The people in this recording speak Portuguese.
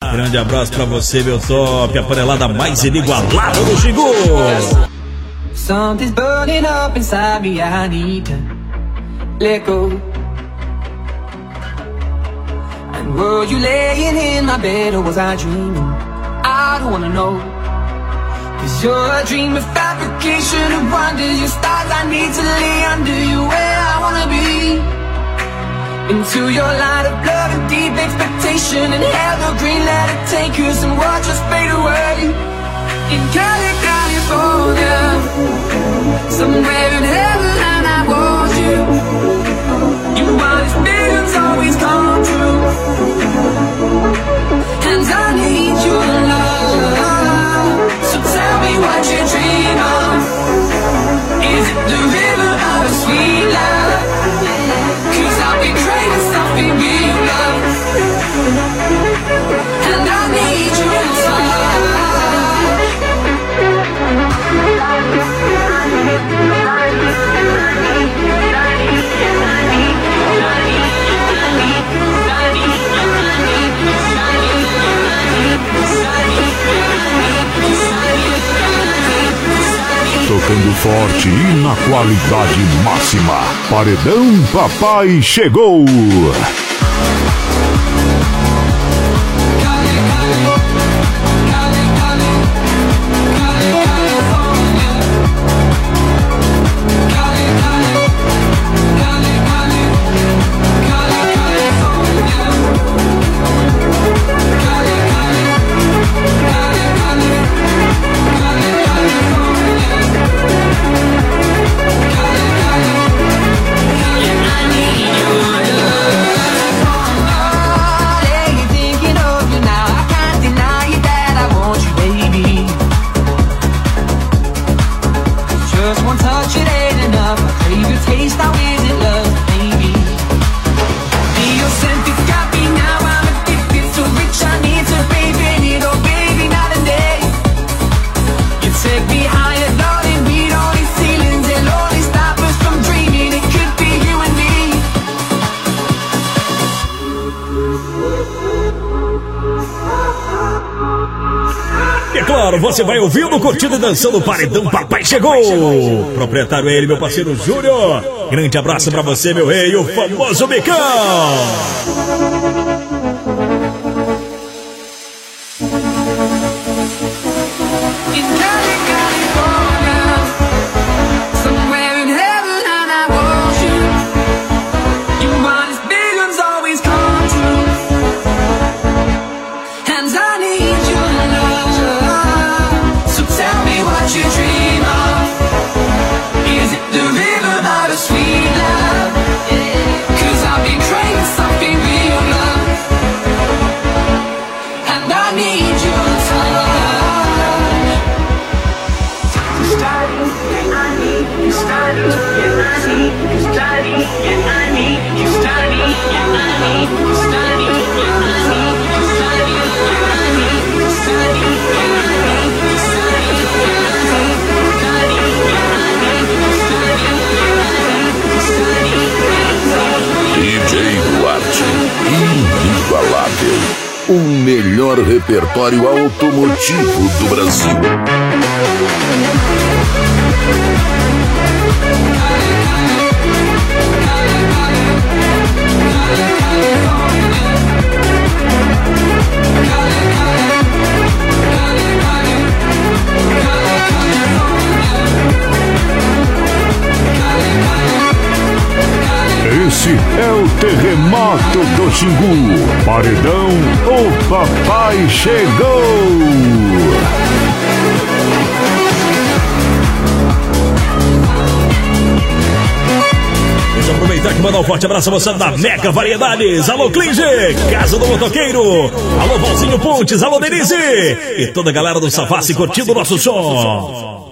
Grande abraço pra você, meu top. A panelada mais inigualável do Xingu. Something's burning up inside me, I need to let go. And were you laying in my bed or was I dreaming? I don't wanna know. 'Cause you're a dream of fabrication of wonders. Your stars I need to lay under you where I wanna be. Into your light of love and deep expectation. And hell the green, let it take you. Some words just fade away. In California, somewhere in heaven and I want you. You want these visions always come true. And I need your love. So tell me what you dream of. Is it the river of a sweet love? 'Cause I'll be craving something real love. And I need your love. Tocando forte e na qualidade máxima. Paredão Papai chegou! Você vai ouvindo, curtindo e dançando o Paredão Papai chegou. Proprietário é ele, meu parceiro Júnior. Grande abraço pra você, meu rei, o famoso Bicão. O melhor repertório automotivo do Brasil. Esse é o terremoto do Xingu. Paredão, o papai chegou. Deixa eu aproveitar que mandar um forte abraço a você da Mega Variedades. Alô, Clinge, Casa do Motoqueiro. Alô, Valzinho Pontes, alô, Denise. E toda a galera do Savassi curtindo o nosso som.